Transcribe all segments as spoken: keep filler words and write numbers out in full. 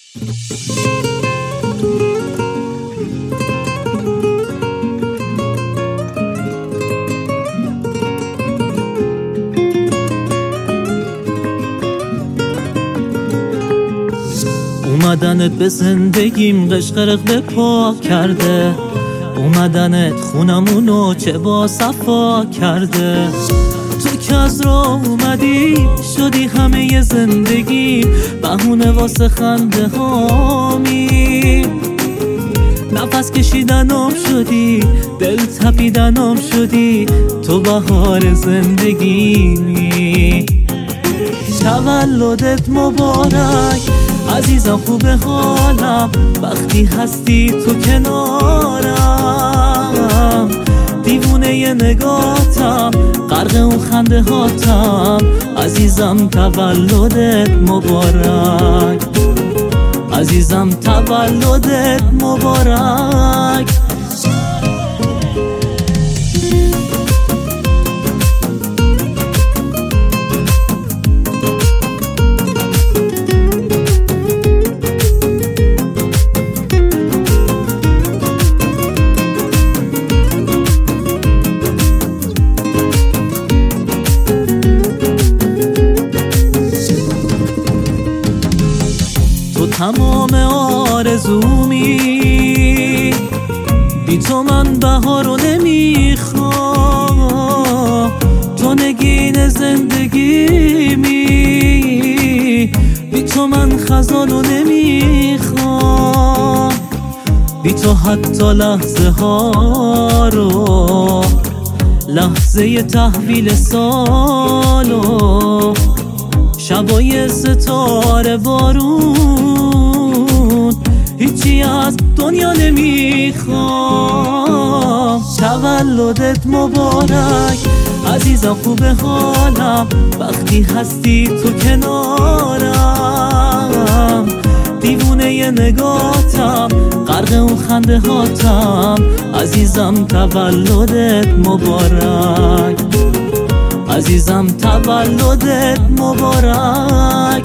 اومدنت به زندگیم قشقرق به پا کرده، اومدنت خونمونو چه با صفا کرده. تو که از راه اومدی شدی همه ی زندگی، بهونه واسه خنده هامی. نفس کشیدنم شدی، دل تپیدنم شدی، تو بهار زندگیمی. تولدت مبارک عزیزم، خوبه حالم وقتی هستی تو کنارم. دیوونه ی نگاتم، غرق اون خنده هاتم، عزیزم تولدت مبارک، عزیزم تولدت مبارک. تمام آرزومی، بی تو من بهارو نمیخوام. تو نگین زندگیمی، بی تو من خزانو نمیخوام. بی تو حتی لحظه ها رو، لحظه تحویل سالو، شبای ستاره بارون، هیچی از دنیا نمیخوام. تولدت مبارک عزیزم، خوبه حالم وقتی هستی تو کنارم. دیوونه ی نگاتم، غرق اون خنده هاتم، عزیزم تولدت مبارک، عزیزم تولدت مبارک.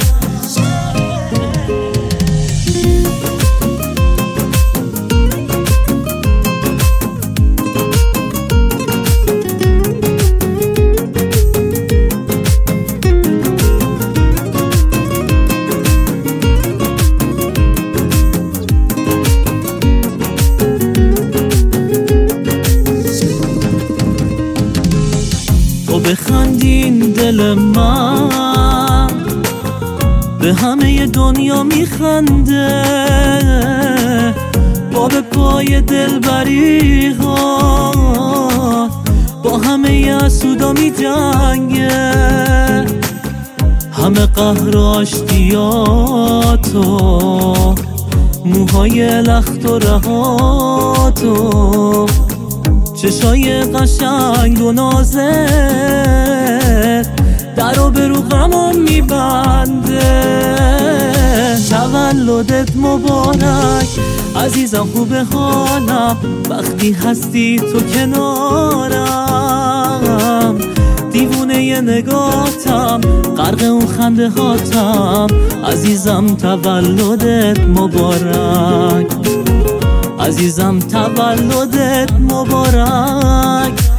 تو بخندین دل من به همه دنیا میخنده، با به پای دلبری ها با همه حسودا میجنگه. همه قهر و اشتیاتو، موهای لخت و رهاتو، چشای قشنگ و نازت، در و به رو غمم میبنده. تولدت مبارک عزیزم، خوبه حالم وقتی هستی تو کنارم. دیوونه ی نگاتم، غرق اون خنده هاتم، عزیزم تولدت مبارک، عزیزم تولدت مبارک.